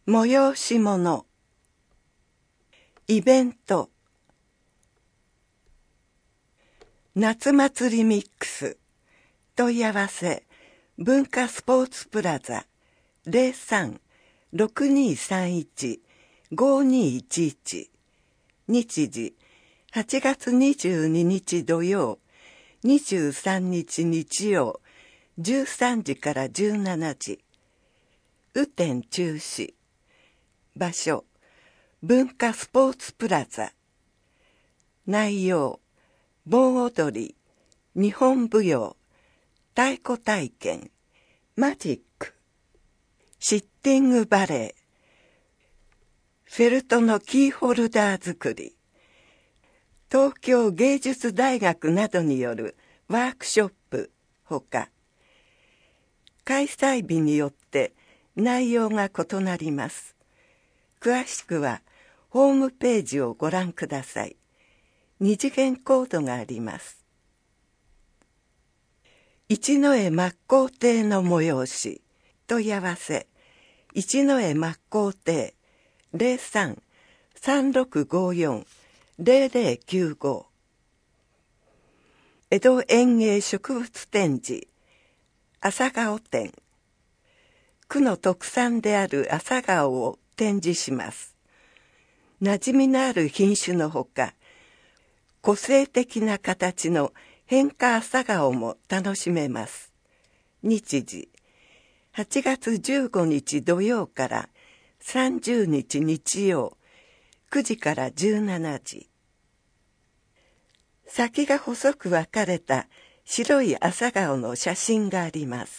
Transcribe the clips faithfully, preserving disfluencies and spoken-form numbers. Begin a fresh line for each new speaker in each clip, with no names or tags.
催し物、イベント、夏祭りミックス、問い合わせ、文化スポーツプラザ ゼロさん ろくにさんいち ごにいちいち、日時はちがつにじゅうににち土曜、にじゅうさんにち日曜、じゅうさんじからじゅうしちじ、雨天中止、場所、文化スポーツプラザ、内容、盆踊り、日本舞踊、太鼓体験、マジック、シッティングバレエ、フェルトのキーホルダー作り、東京芸術大学などによるワークショップほか、開催日によって内容が異なります。詳しくはホームページをご覧ください。二次元コードがあります。一之江真高亭の催し、問い合わせ、一之江真高亭 ゼロさん さんろくごよん ゼロゼロきゅうご、江戸園芸植物展示、朝顔展、区の特産である朝顔を展示します。馴染みのある品種のほか、個性的な形の変化朝顔も楽しめます。日時、はちがつじゅうごにち土曜からさんじゅうにち日曜、くじからじゅうしちじ。先が細く分かれた白い朝顔の写真があります。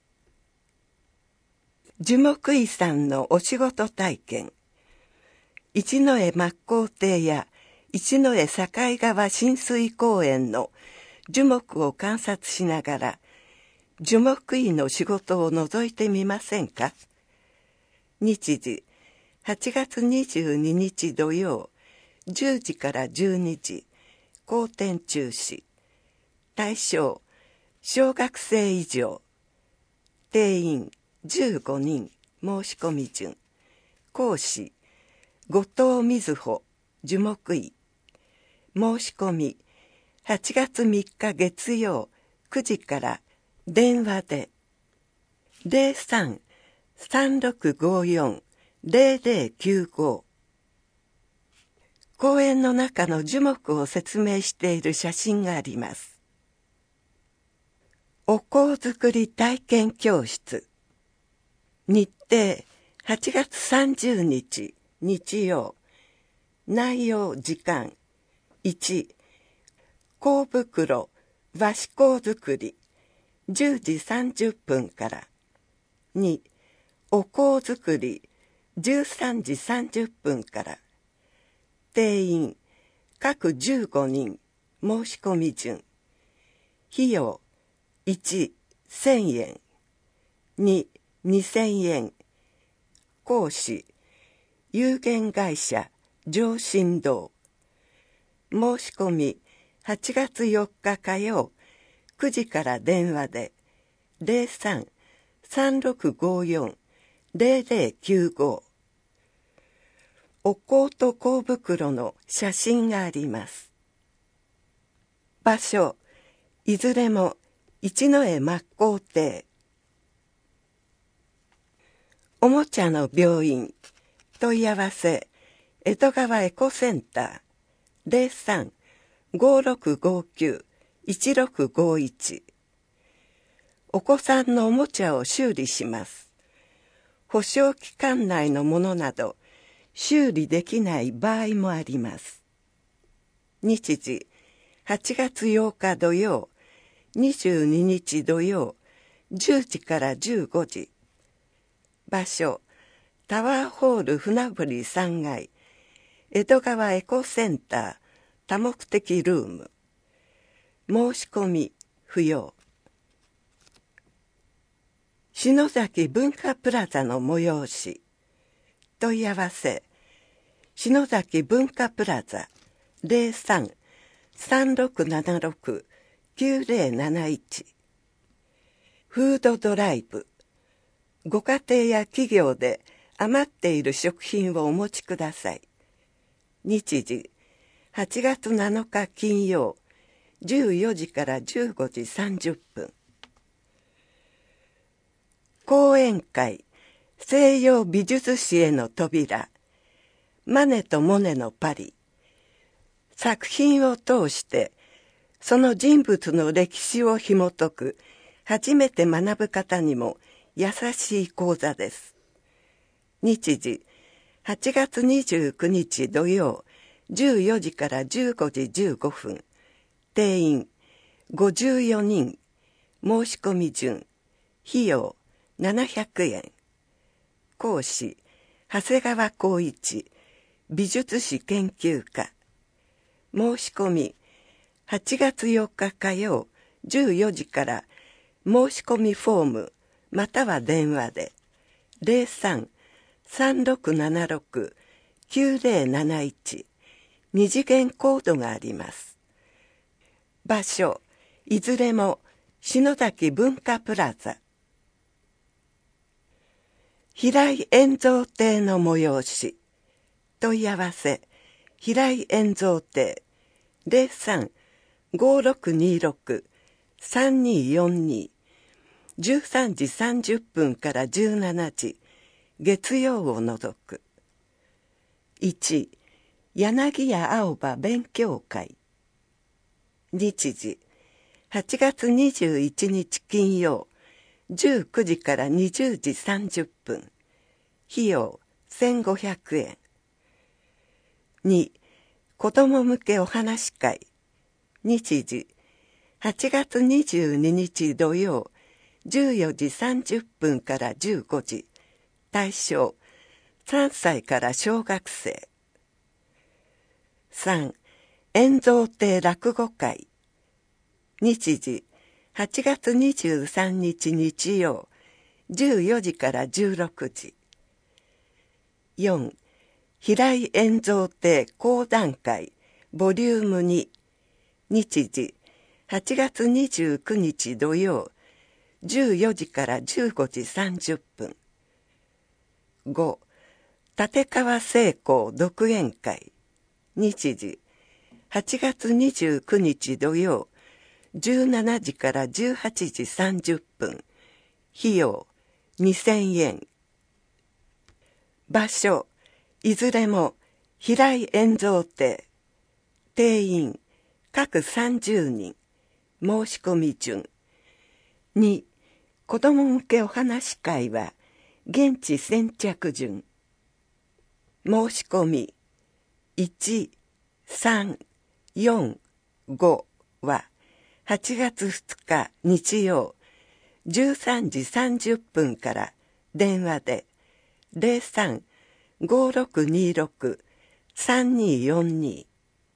樹木医さんのお仕事体験、一之江真高亭や一之江境川親水公園の樹木を観察しながら樹木医の仕事を覗いてみませんか。日時、はちがつにじゅうににち土曜、じゅうじからじゅうにじ、公展中止。対象、小学生以上。定員、じゅうごにん、申し込み順。講師、後藤瑞穂、樹木医。申し込み、はちがつみっか月曜、くじから電話で。ゼロさん さんろくごよん ゼロゼロきゅうご。公園の中の樹木を説明している写真があります。お香作り体験教室。日程、はちがつさんじゅうにち日曜。内容時間、いち、香袋、和紙香作り、じゅうじさんじゅっぷんから。に、お香作り、じゅうさんじさんじゅっぷんから。定員、各じゅうごにん、申し込み順。費用、いち、せんえん。に、にせんえん。講師、有限会社、上信堂。申し込み、はちがつよっか火曜、くじから電話で。ゼロさん さんろくごよん ゼロゼロきゅうご。お香と香袋の写真があります。場所、いずれも一之江真高亭。おもちゃの病院、問い合わせ、江戸川エコセンター、ゼロさん ごろくごきゅう いちろくごいち。お子さんのおもちゃを修理します。保証期間内のものなど、修理できない場合もあります。日時、はちがつようか土曜、にじゅうににち土曜、じゅうじからじゅうごじ。場所、タワーホール船堀さんがい、江戸川エコセンター多目的ルーム。申し込み不要。篠崎文化プラザの催し。問い合わせ、篠崎文化プラザ ゼロさん さんろくななろく きゅうゼロなないち。フードドライブ。ご家庭や企業で余っている食品をお持ちください。日時はちがつなのか金曜じゅうよじからじゅうごじさんじゅっぷん。講演会西洋美術史への扉、マネとモネのパリ。作品を通してその人物の歴史を紐解く初めて学ぶ方にも優しい講座です。日時はちがつにじゅうくにち土曜じゅうよじからじゅうごじじゅうごふん。定員ごじゅうよにん。申し込み順。費用ななひゃくえん。講師長谷川光一美術史研究家。申し込みはちがつよっか火曜じゅうよじから申し込みフォームまたは電話で ゼロさん さんろくななろく きゅうゼロなないち 二次元コードがあります。場所いずれも篠崎文化プラザ。平井円蔵亭の催し。問い合わせ平井円蔵亭 ゼロさん ごろくにろく さんによんに じゅうさんじさんじゅっぷんからじゅうしちじ月曜を除く。いち柳家青葉勉強会。日時はちがつにじゅういちにち金曜じゅうくじからにじゅうじさんじゅっぷん。費用せんごひゃくえん。に子ども向けお話会。日時はちがつにじゅうににち土曜じゅうよじさんじゅっぷんからじゅうごじ。対象さんさいから小学生。さん円蔵亭落語会。日時はちがつにじゅうさんにち日曜じゅうよじからじゅうろくじ。よん平井円蔵亭講談会ボリュームに。日時はちがつにじゅうくにち土曜じゅうよじからじゅうごじさんじゅっぷん。ご立川聖光独演会。日時はちがつにじゅうくにち土曜じゅうしちじからじゅうはちじさんじゅっぷん。費用にせんえん。場所いずれも平井円蔵亭。定員各さんじゅうにん。申し込み順。に子ども向けお話会は現地先着順。申し込みいち、さん、よん、ごははちがつふつか日曜じゅうさんじさんじゅっぷんから電話で ゼロさん ごろくにろく さんによんに。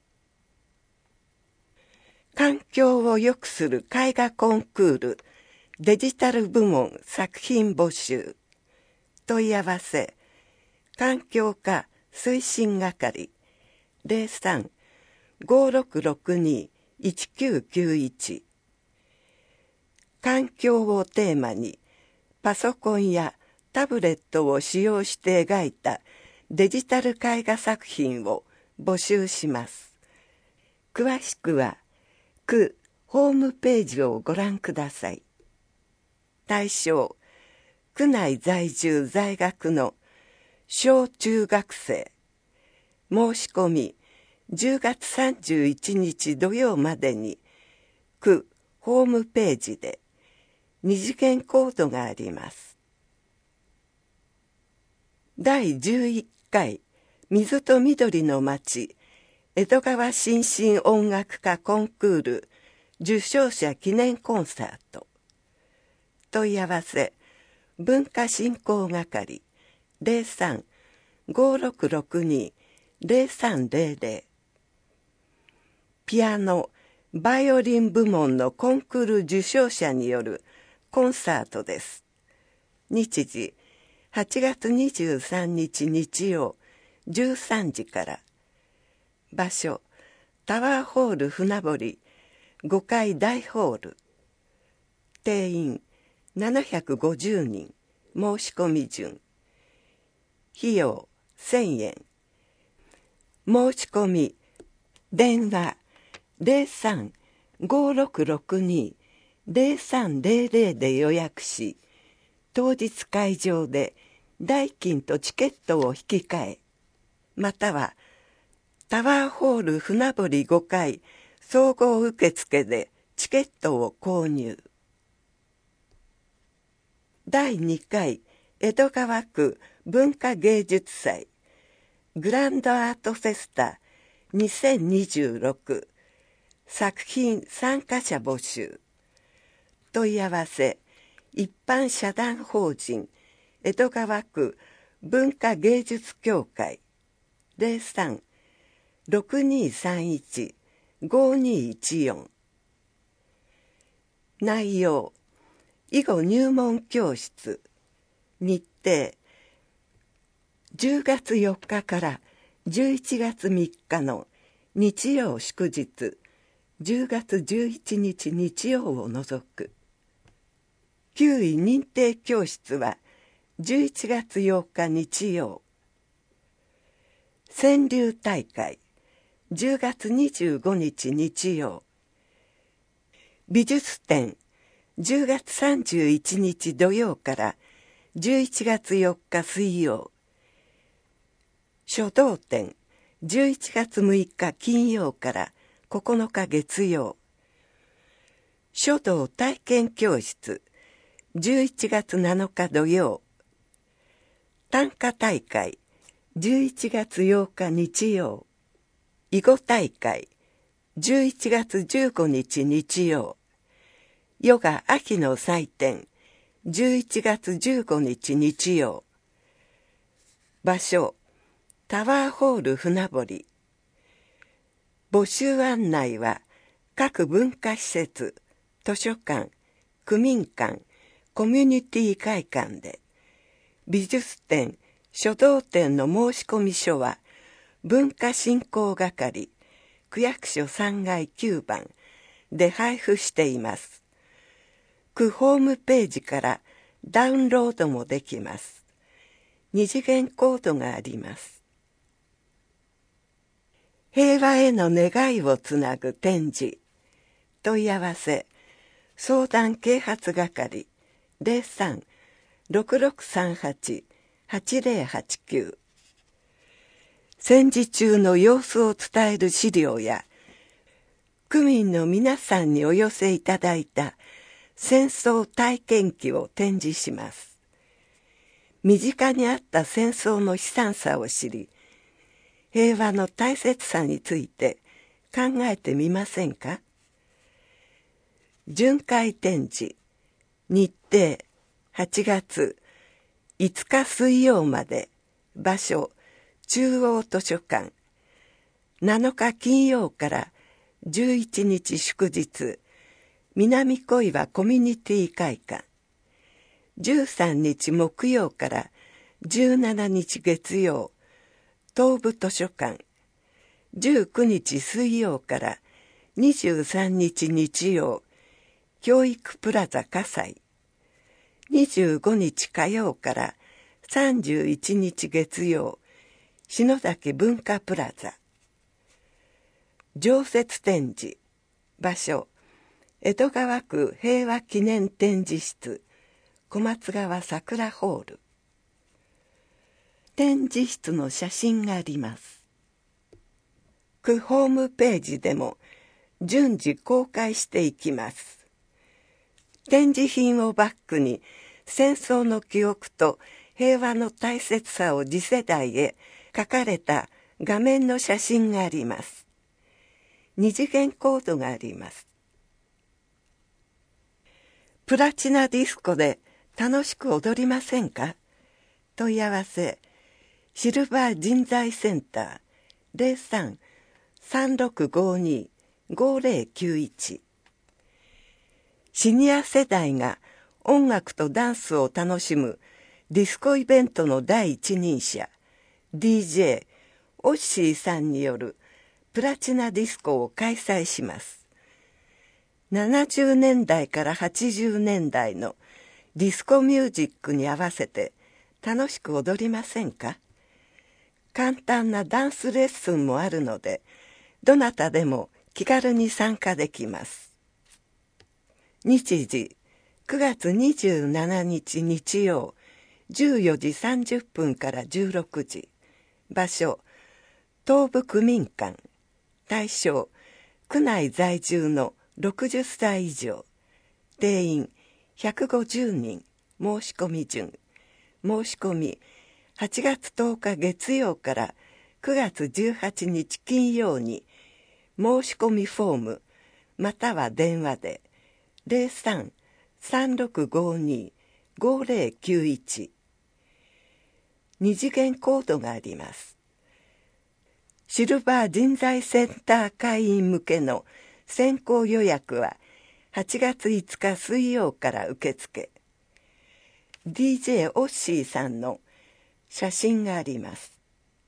環境を良くする絵画コンクールデジタル部門作品募集。問い合わせ環境課推進係 ゼロさん ごろくろくに いちきゅうきゅういち。環境をテーマにパソコンやタブレットを使用して描いたデジタル絵画作品を募集します。詳しくは区ホームページをご覧ください。対象区内在住在学の小中学生。申し込みじゅうがつさんじゅういちにち土曜までに区ホームページで二次元コードがあります。だいじゅういっかい水と緑の町江戸川新進音楽家コンクール受賞者記念コンサート。問い合わせ文化振興係 ゼロさん ごろくろくに ゼロさんゼロゼロ。ピアノバイオリン部門のコンクール受賞者によるコンサートです。日時はちがつにじゅうさんにち日曜じゅうさんじから。場所タワーホール船堀ごかい大ホール。定員ななひゃくごじゅうにん。申し込み順。 費用せんえん。申し込み電話 ゼロさん ごろくろくに ゼロさんゼロゼロ で予約し、当日会場で代金とチケットを引き換え、またはタワーホール船堀ごかい総合受付でチケットを購入。だいにかい江戸川区文化芸術祭グランドアートフェスタにせんにじゅうろく作品参加者募集。問い合わせ一般社団法人江戸川区文化芸術協会 ゼロさん ろくにさんいち ごにいちよん。内容囲碁入門教室。日程じゅうがつよっかからじゅういちがつみっかの日曜祝日、じゅうがつじゅういちにち日曜を除く。きゅうい認定教室はじゅういちがつよっか日曜。川柳大会じゅうがつにじゅうごにち日曜。美術展じゅうがつさんじゅういちにち土曜からじゅういちがつよっか水曜。書道展じゅういちがつむいか金曜からここのか月曜。書道体験教室じゅういちがつなのか土曜。短歌大会じゅういちがつようか日曜。囲碁大会じゅういちがつじゅうごにち日曜。ヨガ秋の祭典じゅういちがつじゅうごにち日曜。場所タワーホール船堀。募集案内は各文化施設、図書館、区民館、コミュニティ会館で。美術展、書道展の申し込み書は文化振興係、区役所さんがいきゅうばんで配布しています。区ホームページからダウンロードもできます。二次元コードがあります。平和への願いをつなぐ展示。問い合わせ相談啓発係 ゼロさん ろくろくさんはち はちゼロはちきゅう。戦時中の様子を伝える資料や区民の皆さんにお寄せいただいた戦争体験記を展示します。身近にあった戦争の悲惨さを知り、平和の大切さについて考えてみませんか？巡回展示日程はちがついつか水曜まで。場所中央図書館。なのか金曜からじゅういちにち祝日南小岩コミュニティ会館。じゅうさんにち木曜からじゅうしちにち月曜東部図書館。じゅうくにち水曜からにじゅうさんにち日曜教育プラザ葛西。にじゅうごにち火曜からさんじゅういちにち月曜篠崎文化プラザ。常設展示場所江戸川区平和記念展示室小松川桜ホール。展示室の写真があります。区ホームページでも順次公開していきます。展示品をバックに戦争の記憶と平和の大切さを次世代へ書かれた画面の写真があります。二次元コードがあります。プラチナディスコで楽しく踊りませんか？問い合わせシルバー人材センター ゼロさん さんろくごに ごゼロきゅういち。シニア世代が音楽とダンスを楽しむディスコイベントの第一人者 ディージェー オッシーさんによるプラチナディスコを開催します。ななじゅうねんだいからはちじゅうねんだいのディスコミュージックに合わせて楽しく踊りませんか？ 簡単なダンスレッスンもあるので、どなたでも気軽に参加できます。日時、くがつにじゅうしちにち日曜、じゅうよじさんじゅっぷんからじゅうろくじ。場所、東部区民館。対象、区内在住のろくじゅっさい以上。定員ひゃくごじゅうにん。申し込み順。申し込み、はちがつとおか月曜からくがつじゅうはちにち金曜に、申し込みフォーム、または電話で、ゼロさん さんろくごに ごゼロきゅういち。二次元コードがあります。シルバー人材センター会員向けの先行予約ははちがついつか水曜から受付。ディージェー オッシーさんの写真があります。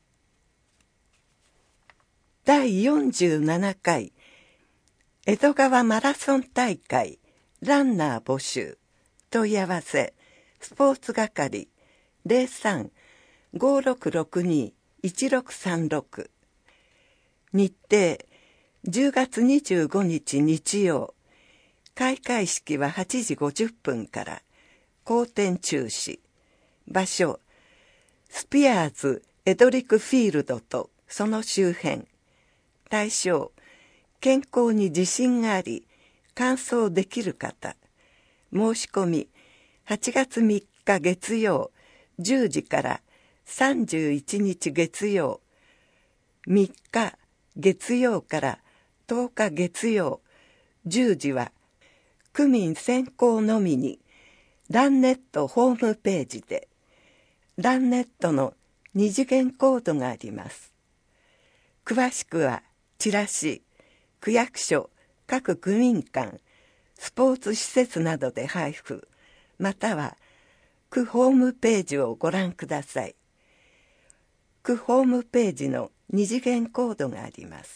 だいよんじゅうななかい江戸川マラソン大会ランナー募集。問い合わせスポーツ係 ゼロさん ごろくろくに いちろくさんろく。日程じゅうがつにじゅうごにち日曜。開会式ははちじごじゅっぷんから。後天中止。場所スピアーズエドリックフィールドとその周辺。対象健康に自信があり完走できる方。申し込みはちがつみっか月曜じゅうじからさんじゅういちにち月曜、みっか月曜からとおか月曜じゅうじは区民先行のみにランネットホームページでランネットの二次元コードがあります。詳しくはチラシ、区役所、各区民館、スポーツ施設などで配布、または区ホームページをご覧ください。区ホームページの二次元コードがあります。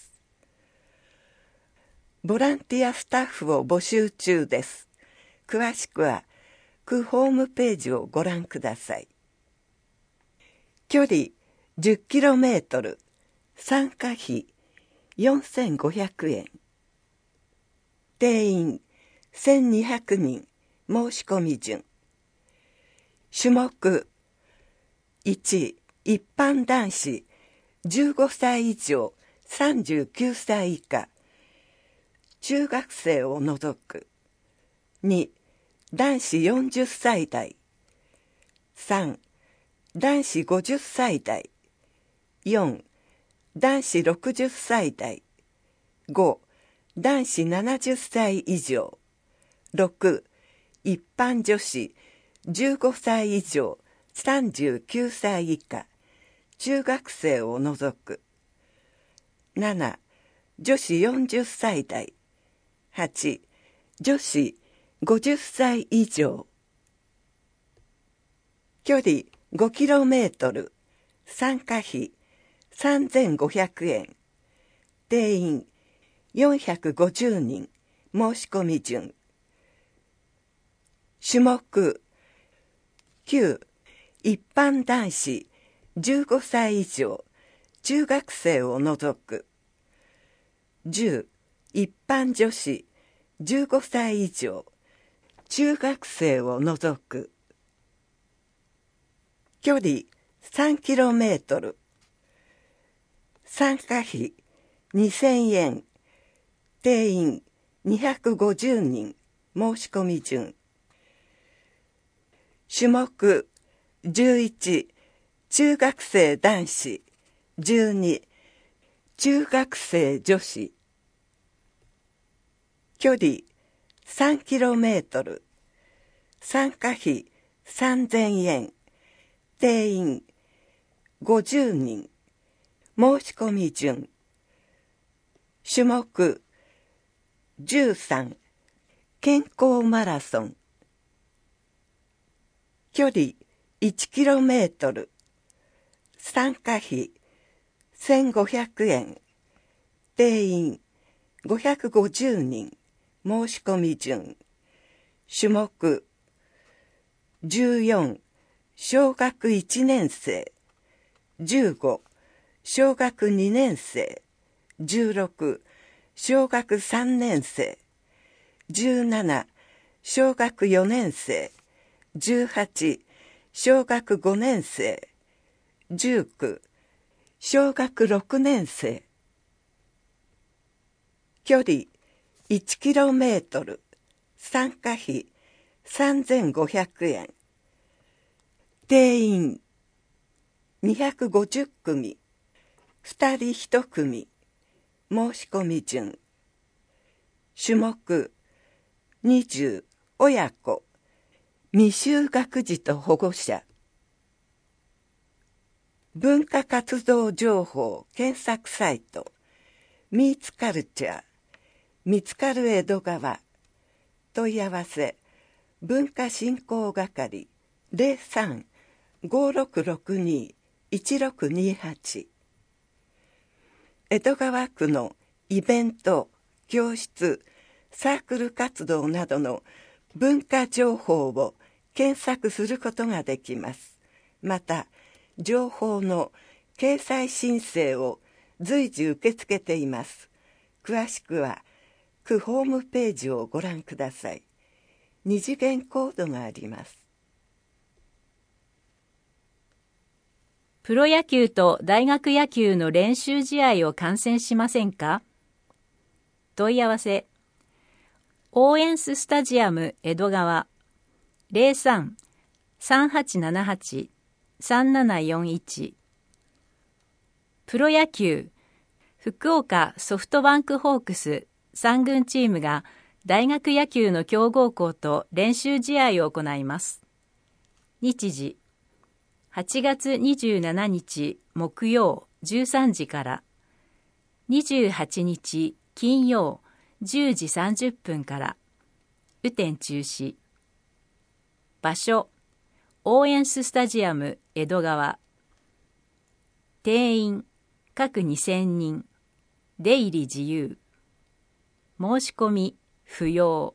ボランティアスタッフを募集中です。詳しくは区ホームページをご覧ください。距離 じゅっキロメートル、参加費よんせんごひゃくえん。定員せんにひゃくにん。申し込み順。種目いち、一般男子じゅうごさい以上さんじゅうきゅうさい以下、中学生を除く。に、男子よんじゅっさい代。さん、男子ごじゅっさい代。よん、男子ろくじゅっさい代。ご、男子ななじゅっさい以上。ろく、一般女子じゅうごさい以上さんじゅうきゅうさい以下、中学生を除く。なな、女子よんじゅっさい代。はち、女子ごじゅっさい以上。距離 ごキロメートル、参加費さんぜんごひゃくえん。定員よんひゃくごじゅうにん。申し込み順。種目きゅう、一般男子じゅうごさい以上、中学生を除く。じゅう、一般女子じゅうごさい以上、中学生を除く。距離さんキロメートル。参加費にせんえん。定員にひゃくごじゅうにん。申し込み順。種目じゅういち、中学生男子。じゅうに、中学生女子。距離さんキロメートル。参加費さんぜんえん。定員ごじゅうにん。申し込み順。種目じゅうさん、健康マラソン。距離いちキロメートル。参加費せんごひゃくえん。定員ごひゃくごじゅうにん。申し込み順。種目じゅうよん、小学いちねん生。じゅうご、 小学にねん生、じゅうろく、小学さんねん生、じゅうなな、小学よねん生、じゅうはち、小学ごねん生、じゅうきゅう、小学ろくねん生。距離いちキロメートル、参加費さんぜんごひゃくえん。定員にひゃくごじゅっくみ、ふたりいち組。申し込み順。種目にじゅう、親子、未就学児と保護者。文化活動情報検索サイト、ミーツカルチャー、見つかる江戸川。問い合わせ、文化振興係 ゼロさん ごろくろくに いちろくにはち。江戸川区のイベント、教室、サークル活動などの文化情報を検索することができます。また、情報の掲載申請を随時受け付けています。詳しくは、区ホームページをご覧ください。二次元コードがあります。
プロ野球と大学野球の練習試合を観戦しませんか？問い合わせ、オーエンススタジアム江戸川 ゼロさん さんはちななはち さんななよんいち。プロ野球、福岡ソフトバンクホークスさん軍チームが大学野球の強豪校と練習試合を行います。日時、はちがつにじゅうしちにち木曜じゅうさんじからにじゅうはちにち金曜じゅうじさんじゅっぷんから。雨天中止。場所、オーエンススタジアム江戸川。定員各にせんにん。出入り自由。申し込み不要。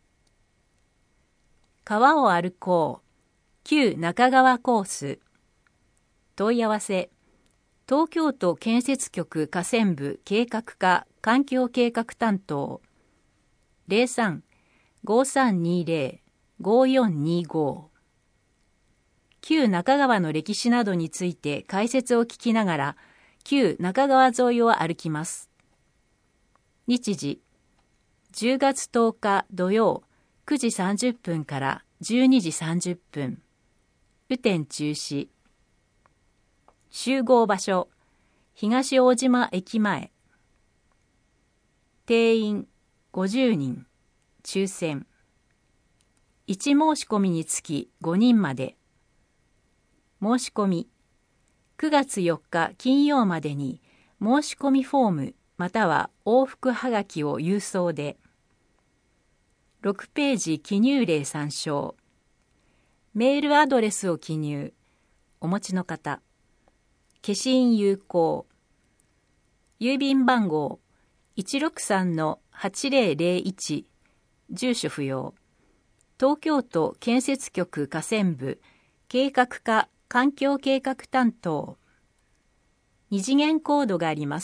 川を歩こう旧中川コース。問い合わせ、東京都建設局河川部計画課環境計画担当 ゼロさん ごさんにゼロ ごよんにご。旧中川の歴史などについて解説を聞きながら旧中川沿いを歩きます。日時、じゅうがつとおか土曜くじさんじゅっぷんからじゅうにじさんじゅっぷん。雨天中止。集合場所、東大島駅前。定員ごじゅうにん。抽選。いち申し込みにつきごにんまで。申し込み、くがつよっか金曜までに申し込みフォームまたは往復はがきを郵送で。ろくページ記入例参照。メールアドレスを記入。お持ちの方。消印有効。郵便番号 いちろくさんのはちぜろぜろいち。住所不要。東京都建設局河川部計画課環境計画担当。二次元コードがあります。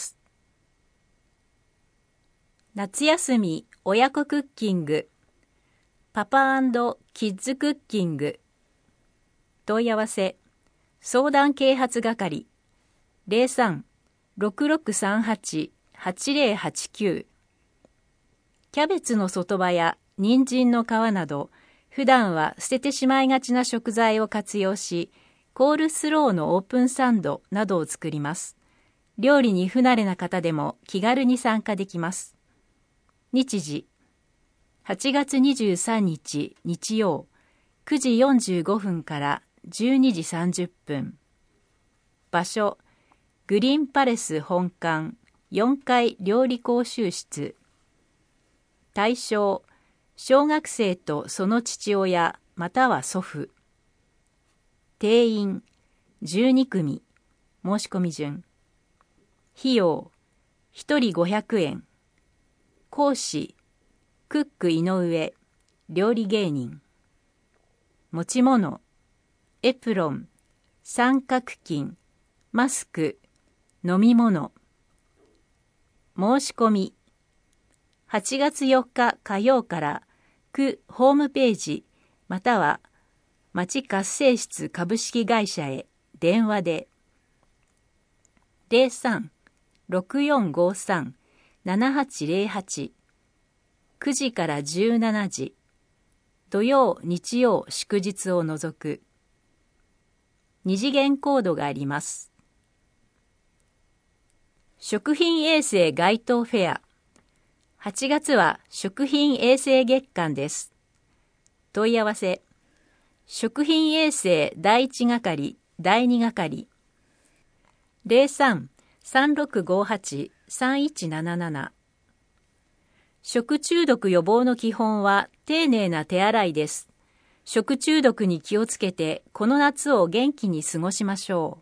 夏休み親子クッキング。パパ&キッズクッキング。問い合わせ、相談啓発係ゼロさん ろくろくさんはち はちぜろはちきゅう。キャベツの外葉や人参の皮など、普段は捨ててしまいがちな食材を活用し、コールスローのオープンサンドなどを作ります。料理に不慣れな方でも気軽に参加できます。日時、はちがつにじゅうさんにち日曜くじよんじゅうごふんからじゅうにじさんじゅっぷん。場所、グリーンパレス本館よんかい料理講習室。対象、小学生とその父親または祖父。定員じゅうに組。申し込み順。費用ひとりごひゃくえん。講師クック井上、料理芸人。持ち物エプロン、三角巾、マスク、 飲み物。申し込み。はちがつよっか火曜から区ホームページまたは町活性室株式会社へ電話で ゼロさん ろくよんごさん ななはちゼロはち くじからじゅうしちじ土曜日曜祝日を除く二次元コードがあります。食品衛生街頭フェア。はちがつは食品衛生月間です。問い合わせ。食品衛生だいいち係だいに係 ゼロさん さんろくごはち さんいちなななな。食中毒予防の基本は丁寧な手洗いです。食中毒に気をつけてこの夏を元気に過ごしましょう。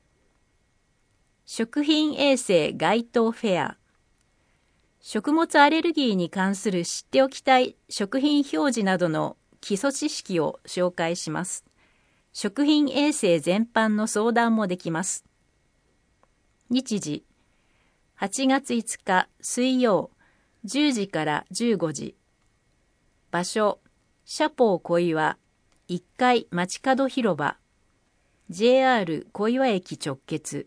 食品衛生街頭フェア。食物アレルギーに関する知っておきたい食品表示などの基礎知識を紹介します。食品衛生全般の相談もできます。日時、はちがついつか水曜、じゅうじからじゅうごじ。場所、社宝小岩、いっかい街角広場、ジェイアール 小岩駅直結。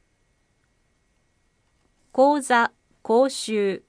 講座、講習。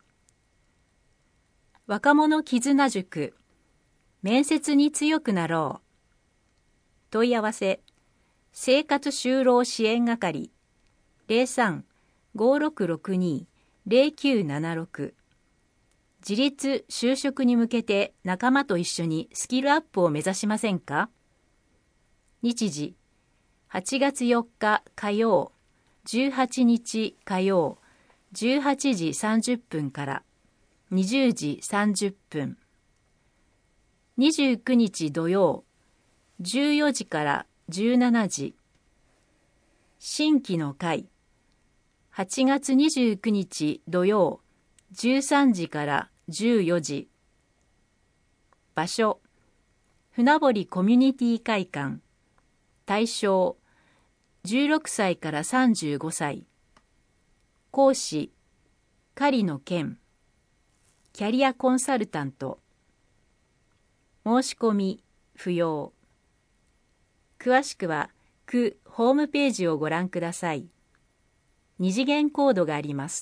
若者絆塾。面接に強くなろう。問い合わせ。生活就労支援係。ゼロさん ごろくろくに ゼロきゅうななろく。自立就職に向けて仲間と一緒にスキルアップを目指しませんか？日時。はちがつよっか火曜、じゅうはちにち火曜、じゅうはちじさんじゅっぷんからにじゅうじさんじゅっぷん。にじゅうくにち土曜、じゅうよじからじゅうしちじ。新規の会。はちがつにじゅうくにち土曜、じゅうさんじからじゅうよじ。場所。船堀コミュニティ会館。対象。じゅうろくさいからさんじゅうごさい。講師。狩野健。キャリアコンサルタント。申し込み不要。詳しくは区ホームページをご覧ください。二次元コードがあります。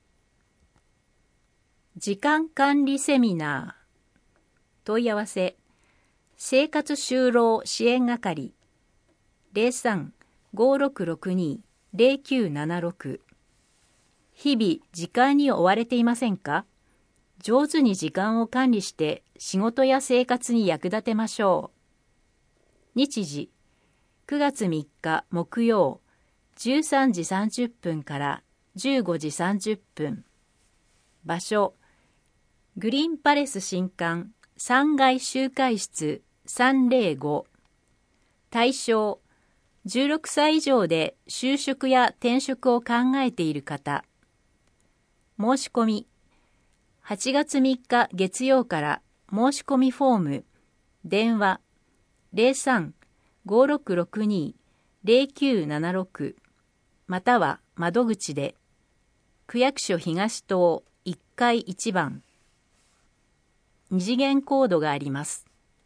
時間管理セミナー。問い合わせ。生活就労支援係。ゼロさん ごろくろくに ゼロきゅうななろく。日々時間に追われていませんか？上手に時間を管理して仕事や生活に役立てましょう。日時、くがつみっか木曜、じゅうさんじさんじゅっぷんからじゅうごじさんじゅっぷん。場所、グリーンパレス新館さんがい集会室さんぜろご。対象、じゅうろくさい以上で就職や転職を考えている方。申し込み。はちがつみっか月曜から申し込みフォーム、電話ゼロさん ごろくろくに ゼロきゅうななろくまたは窓口で区役所東棟いっかいいちばん。二次元コードがあります。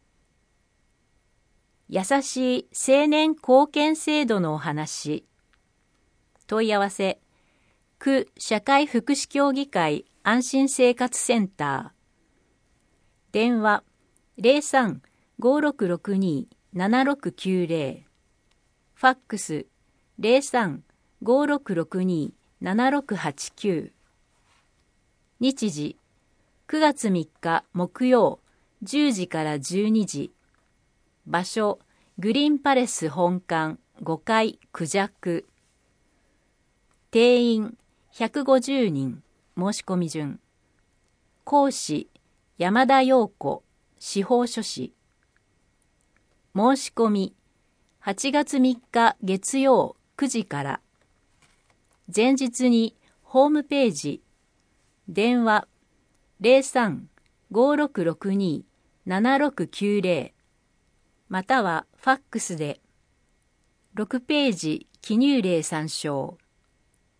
優しい青年貢献制度のお話。問い合わせ。区社会福祉協議会安心生活センター。電話ゼロさん ごろくろくに ななろくきゅうゼロ。ファックスゼロさん ごろくろくに ななろくはちきゅう。日時くがつみっか木曜じゅうじからじゅうにじ。場所グリーンパレス本館ごかいクジャク。定員ひゃくごじゅうにん。申し込み順。講師山田陽子司法書士。申し込みはちがつみっか月曜くじから。前日にホームページ電話ゼロさん ごろくろくに ななろくきゅうゼロまたはファックスでろくページ記入例参照。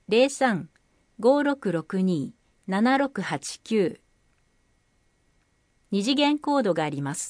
ゼロさん ごーろくろくに ななろくはちきゅう。二次元コードがあります。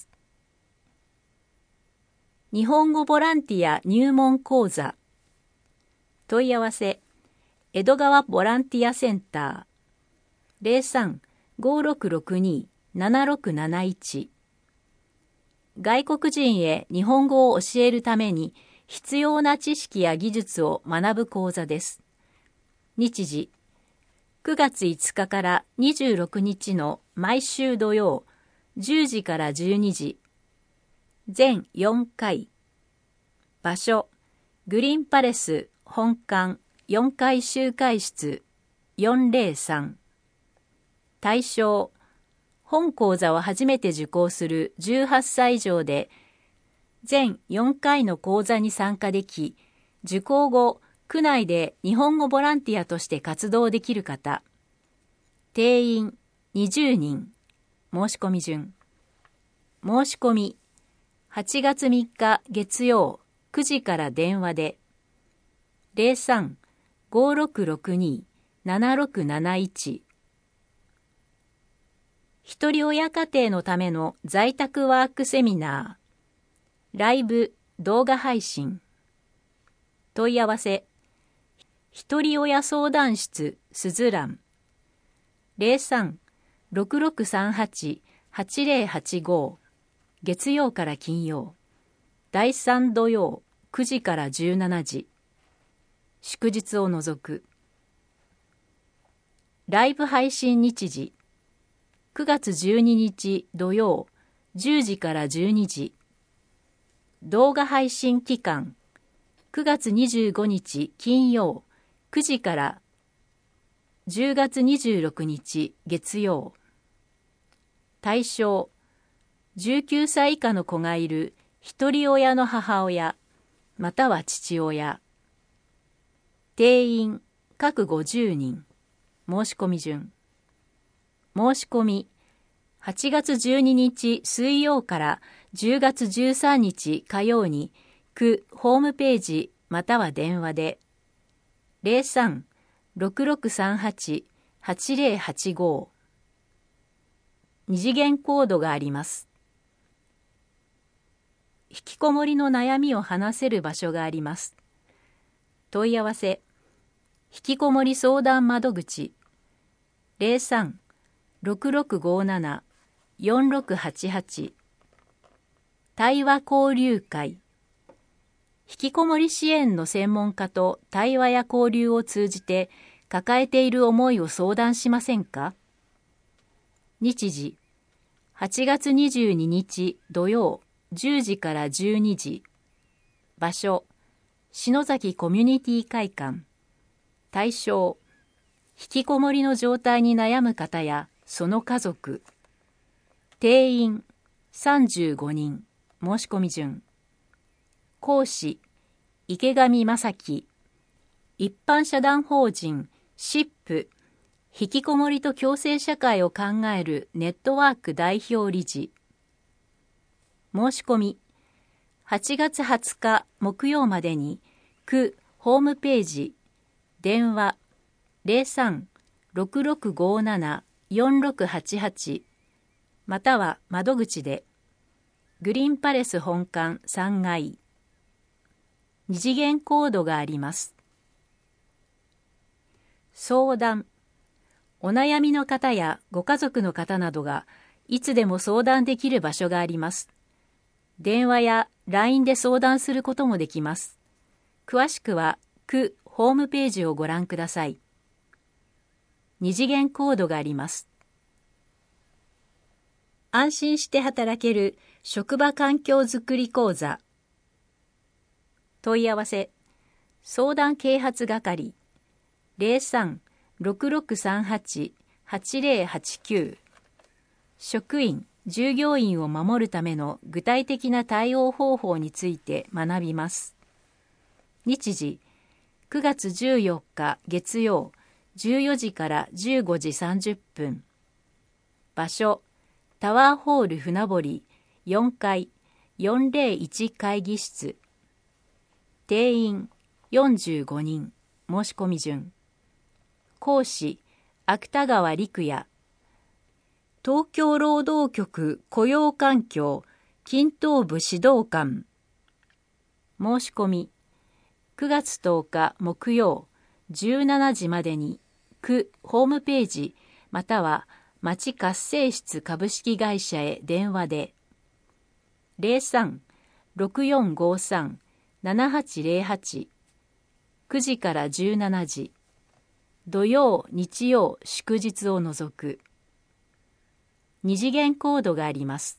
日本語ボランティア入門講座。問い合わせ、江戸川ボランティアセンター ゼロさん ごーろくろくに ななろくなないち。外国人へ日本語を教えるために必要な知識や技術を学ぶ講座です。日時、くがついつかからにじゅうろくにちの毎週土曜、じゅうじからじゅうにじ。全よんかい。場所、グリーンパレス本館よんかい集会室よんぜろさん。対象、本講座を初めて受講するじゅうはっさい以上で、全よんかいの講座に参加でき、受講後、区内で日本語ボランティアとして活動できる方。定員にじゅうにん。申し込み順。申し込み、はちがつみっか月曜くじから電話で、ゼロさん ごーろくろくに ななろくなないち。ひとり親家庭のための在宅ワークセミナー、ライブ、動画配信。問い合わせ、ひとり親相談室すずらん、ゼロさん ろくろくさんはち はちぜろはちご。月曜から金曜、だいさん土曜くじからじゅうしちじ。祝日を除く。ライブ配信日時、くがつじゅうににち土曜じゅうじからじゅうにじ。動画配信期間、くがつにじゅうごにち金曜くじからじゅうがつにじゅうろくにち月曜。対象、じゅうきゅうさい以下の子がいるひとり親の母親または父親。定員各ごじゅうにん。申し込み順。申し込み、はちがつじゅうににち水曜からじゅうがつじゅうさんにち火曜に区ホームページまたは電話でゼロさん ろくろくさんはち はちぜろはちご。二次元コードがあります。引きこもりの悩みを話せる場所があります。問い合わせ、引きこもり相談窓口ゼロさん ろくろくごなな よんろくはちはち。対話交流会、引きこもり支援の専門家と対話や交流を通じて抱えている思いを相談しませんか？日時、はちがつにじゅうににち土曜じゅうじからじゅうにじ。場所、篠崎コミュニティ会館。対象、引きこもりの状態に悩む方やその家族。定員さんじゅうごにん。申し込み順。講師、池上正樹。一般社団法人シップ、引きこもりと共生社会を考えるネットワーク代表理事。申し込み、はちがつはつか木曜までに区ホームページ、電話ゼロさん ろくろくごなな よんろくはちはちまたは窓口でグリーンパレス本館さんがい。二次元コードがあります。相談、お悩みの方やご家族の方などがいつでも相談できる場所があります。電話や ライン で相談することもできます。詳しくは区ホームページをご覧ください。二次元コードがあります。安心して働ける職場環境づくり講座。問い合わせ、相談啓発係ゼロさん ろくろくさんはち はちぜろはちきゅう。職員、従業員を守るための具体的な対応方法について学びます。日時、くがつじゅうよっか月曜じゅうよじからじゅうごじさんじゅっぷん。場所、タワーホール船堀よんかいよんぜろいち会議室。定員よんじゅうごにん。申し込み順。 講師芥川陸也。東京労働局雇用環境均等部指導官。申し込みくがつとおか木曜じゅうしちじまでに区ホームページまたは町活性室株式会社へ電話で ゼロさん ろくよんごさん ななはちゼロはち くじからじゅうしちじ土曜日曜祝日を除く。二次元コードがあります。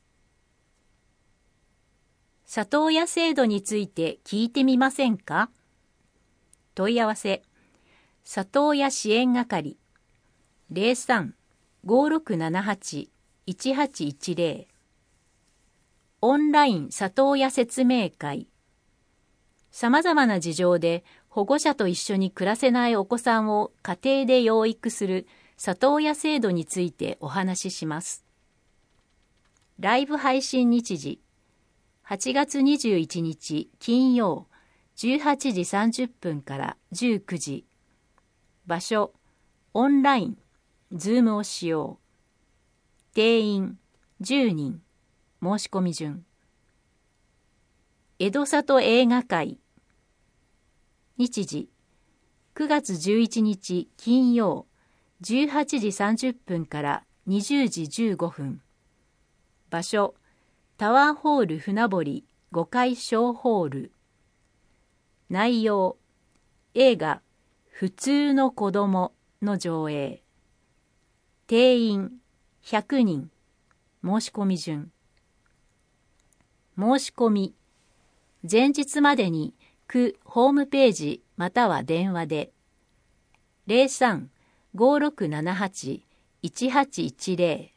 里親制度について聞いてみませんか？問い合わせ里親支援係 ゼロさん ごろくななはち いちはちいちゼロ オンライン里親説明会。さまざまな事情で保護者と一緒に暮らせないお子さんを家庭で養育する里親制度についてお話しします。ライブ配信日時はちがつにじゅういちにち金曜じゅうはちじさんじゅっぷんからじゅうくじ。場所オンラインズームを使用。定員じゅうにん。申し込み順。江戸里映画会。日時くがつじゅういちにち金曜じゅうはちじさんじゅっぷんからにじゅうじじゅうごふん。場所タワーホール船堀ごかい小ホール。内容映画普通の子供の上映。定員ひゃくにん。申し込み順。申し込み前日までに区ホームページまたは電話で ゼロさん ごろくななはち いちはちいちゼロ。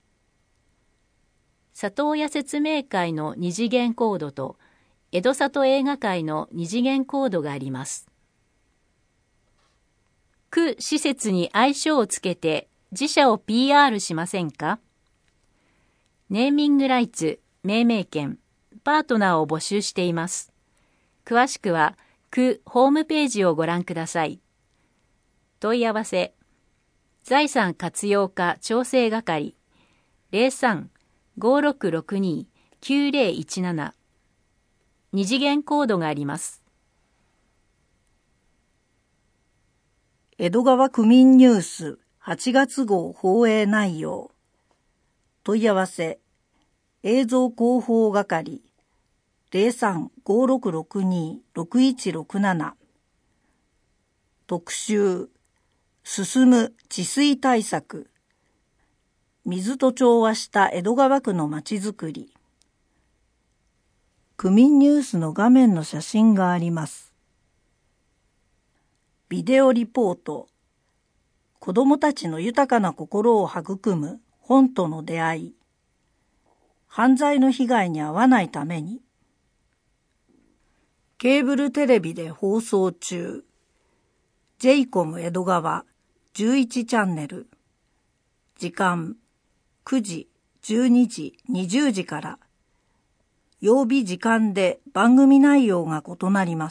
里親説明会の二次元コードと江戸里映画会の二次元コードがあります。区施設に愛称をつけて自社を ピーアール しませんか？ネーミングライツ、命名権、パートナーを募集しています。詳しくは区ホームページをご覧ください。問い合わせ財産活用課調整係 ゼロさん ごろくろくに きゅうゼロいちなな。二次元コードがあります。
江戸川区民ニュースはちがつ号放映内容。問い合わせ映像広報係 ゼロさん ごろくろくに ろくいちろくなな。特集進む治水対策。水と調和した江戸川区のまちづくり。区民ニュースの画面の写真があります。ビデオリポート。子どもたちの豊かな心を育む本との出会い。犯罪の被害に遭わないために。ケーブルテレビで放送中。ジェイコム江戸川じゅういちチャンネル。時間くじ、じゅうにじ、にじゅうじから。曜日時間で番組内容が異なります。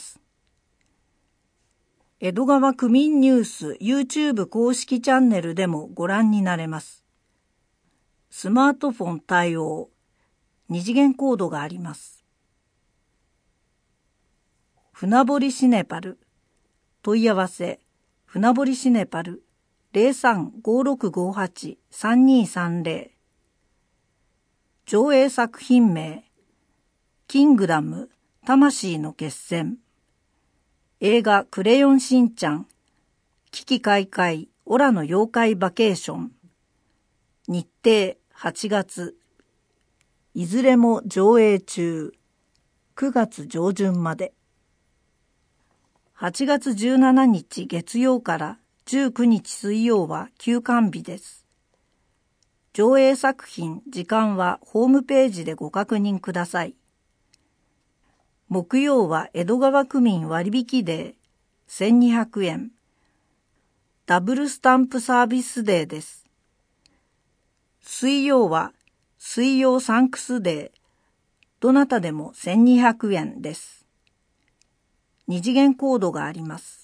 江戸川区民ニュース YouTube 公式チャンネルでもご覧になれます。スマートフォン対応。二次元コードがあります。船堀シネパル。問い合わせ船堀シネパル ゼロさん ごろくごはち さんにさんゼロ。上映作品名キングダム魂の決戦。映画クレヨンしんちゃん危機開会オラの妖怪バケーション。日程はちがつ。いずれも上映中。くがつ上旬まで。はちがつじゅうしちにち月曜からじゅうくにち水曜は休館日です。上映作品、時間はホームページでご確認ください。木曜は江戸川区民割引デーせんにひゃくえん。ダブルスタンプサービスデーです。水曜は水曜サンクスデー。どなたでもせんにひゃくえんです。二次元コードがあります。